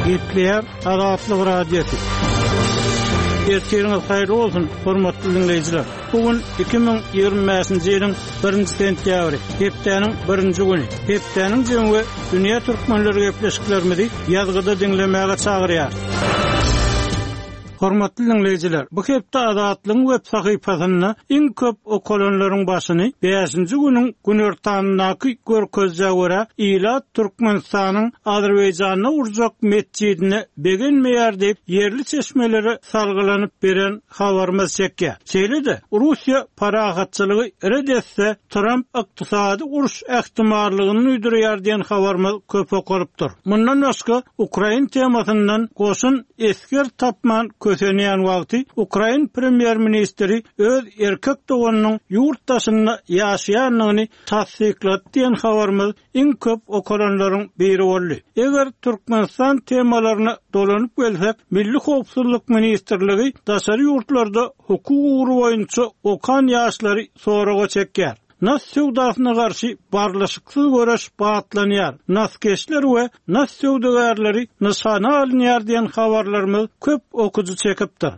Hitler Azatlyk Radiosu. Ertiriniz hayırlı olsun, hormatly dinleyijiler. Bugün 2025-nji ýylyň 1-nji sentýabry, hepdeniň 1-nji güni. Hepdeniň jemgy dünýä türkmenleri gepleşiklerimizi ýazgyda dinlemäge çagyrýar. Hormatly dinleyijiler, bu hepde Azatlyň web sahypasyna iň köp okulanlaryň başyny 5-nji günüň günertanyndaky görkezje görä ila Türkmenistanyň Azerbaýjana urjak mescidine begenmeýär diýip yerli çeşmeleri salgylanyp beren habarymyz çekýär. Şeýle-de Russiýa paragatçylygy eredesse Trump ykdysady uruş ähtimallygyny uydurýar diýen habarymyz köp okulypdyr. Mundan başga Ukraina temasyndan goşun esker tapman kösenýän wagty Ukraina premier ministri öz erkek doganynyň ýurtdaşyna ýaşaýanlygyny tasdiklady diýen habarymyz iň köp okulanlaryň biri boldy. Eger Türkmenistan temalaryna dolanyp gelsek, Milli Howpsuzlyk Ministrligi daşary ýurtlarda hukuk ugury boýunça okan ýaşlary soraga çekýär. Nas sewdasyna garşy barlaşyksyz göreş batlanýar. Naskeşler we nas sewdagarlary nysana alynýar diýen habarlarymyz köp okudy çekipdir.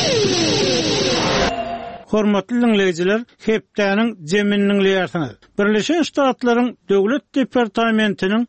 Hormatly dinleyijiler, hepdeniň jeminiň liýarsyňyz. Birleşen Ştatlaryň Döwlet Departamentiniň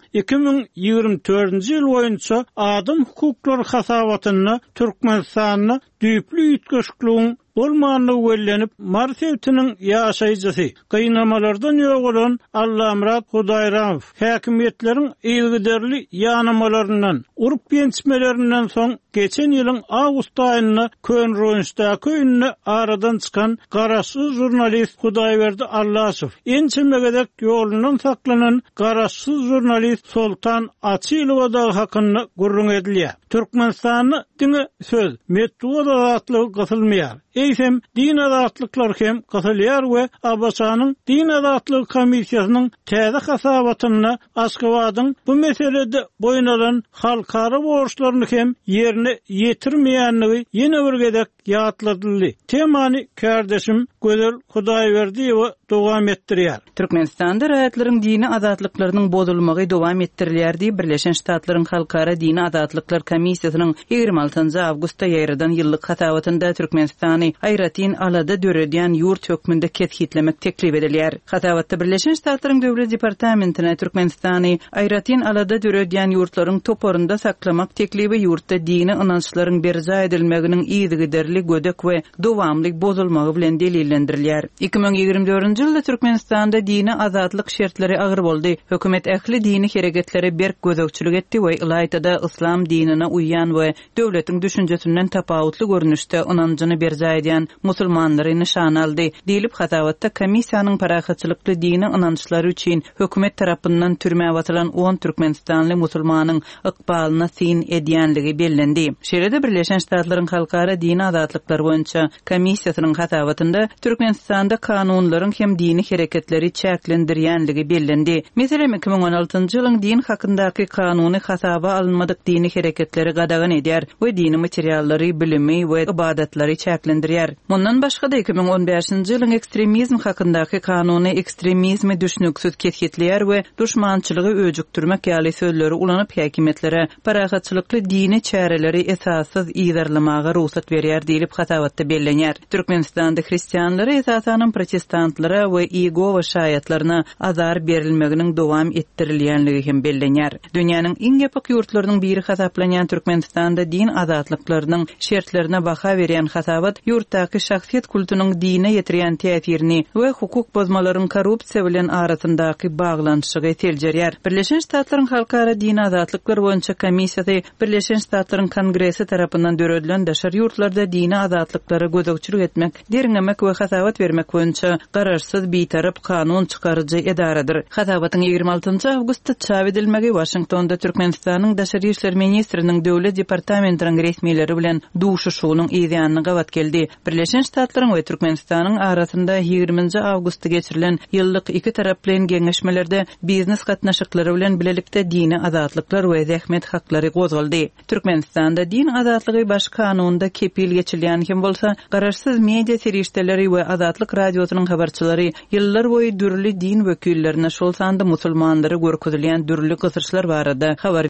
2024-nji ýyl boýunça adam hukuklary hasabatyna Türkmenistanyň düýpli ýetgeşikligiň bolmanlygy bellenip, Marsewtiniň ýaşaýjysy, gynamalardan ýogalan Allamrat Hudaýramow häkimetleriň ilgiderli ýanamalaryndan, urup ýençmelerinden soň geçen ýylyň awgust aýyna Könröňçde köýüne aradan çykan garaşsyz jurnalist Hudaýberdi Allasow, ençemegedek ýolundan saklanan garaşsyz jurnalist Soltan Açylowa da hakyny gurrun edilýär. Türkmenistanyň diňe söz metduwa azatlygy gysylmaýar. Eýsem din azatlyklary hem gysylýar we Abaşanyň din azatlygy komissiýasynyň täze hasabatyna Aşgabatyň bu meselede boýun halkara borçlaryny hem ýerine ýetirmeýänligi ýene bir gedek ýatladyldy. Temany kardeşim Gözel Hudaýberdiýew dowam etdirýär. Türkmenistanda raýatlaryň dini azatlyklarynyň bozulmagy dowam etdirilýär diýip Birleşen Ştatlaryň Halkara Dini Azatlyklar Komissiýasynyň 26-njy awgustda ýaýradan ýyllyk hasabatynda Türkmenistany aýratyn alada döredýän ýurt hökmünde ketgitlemek teklip edilýär. Hasabatda Birleşen Ştatlaryň Döwlet Departamentine Türkmenistany aýratyn alada döredýän ýurtlaryň toporunda saklamak teklibi ýurtda dini ynançlaryň berza edilmeginiň ýygyderli gödek we dowamly bozulmagy bilen delillendirilýär. 2024-nji ýylda Türkmenistanda dini azatlyk şertleri agyr boldy. Hökümet ähli dini hereketleri berk gözegçilik etdi we Ilaytada islam dinine uýan we döwletiň düşünjesinden tapawutly görnüşde ynanjyny berza edýän musulmanlary nişana aldy. Diýilip hasabatda komissiýanyň paragatçylykly dini ynançlary üçin hökümet tarapyndan türmäge batylan 10 türkmenistanly musulmanyň ykbalyna sin edýänligi bellendi. Şeýle-de Birleşen Ştatlaryň Halkara Dini Azatlyklary boýunça komissiýasynyň hasabatynda Türkmenistanda kanunlaryň hem dini hereketleri çäklendirýänligi bellendi. Meselem 2016-njy ýylyň din hakyndaky kanuny hasaba alınmadyk dini hereketleri gadagan edýär we dini materiallary, bilimi we ibadatlary çäklendirýär. Mundan başga da 2015-nji ýylyň ekstremizm hakyndaky kanuny ekstremizmi düşnüksiz ketgitleýär we düşmançylygy öjükdirmek ýaly sözleri ulanyp häkimetlere paragatçylykly dini çäreleri esassız ýydarlamaga ruhsat berýär diýilip hasabatda bellenýär. Türkmenistanda hristianlary esasanan protestantlara we Iyegova şaýatlaryna azar berilmeginiň dowam etdirilýänligi hem bellenýär. Dünýäniň iň ýapyk ýurtlarynyň biri hasaplanýan Türkmenistanda din azatlyklarynyň şertlerine baha berýän hasabat ýurtdaky şahsiýet kultunyň dine ýetirýän täsirini we hukuk bozmalaryň korrupsiýa bilen arasyndaky baglanşygy teljerýär. Birleşen Ştatlaryň Halkara Dini Azatlyklar boýunça komissiýasy Birleşen Ştatlaryň Kongresi tarapyndan döredilen daşary ýurtlarda dini azatlyklary gözegçilik etmek, derňemek we hasabat bermek boýunça gararsyz bitarap kanun çykarjy edaradyr. Hasabatyň 26-njy awgustda çap edilmegi Washingtonda Türkmenistanyň daşary işler ministriniň Döwlet Departamentiniň resmiýetleri bilen duşuşugynyň ýa-da gawat geldi. Birleşen Ştatlaryň we Türkmenistanyň arasynda 20-nji awgustda geçirilen ýyllyk iki tarap bilen geňeşmelerde biznes gatnaşyklary bilen bilelikde dini azatlyklar we zähmet haklary gozgaldy. Türkmenistanda din azatlygy baş kanunda kepil geçirilýän hem bolsa, gararsyz media serişdeleri we azatlyk radiosynyň habarçylary ýyllar boýy dürli din wekillerine şol sanda musulmanlary görkezilýän dürli gysyrçylar barada habar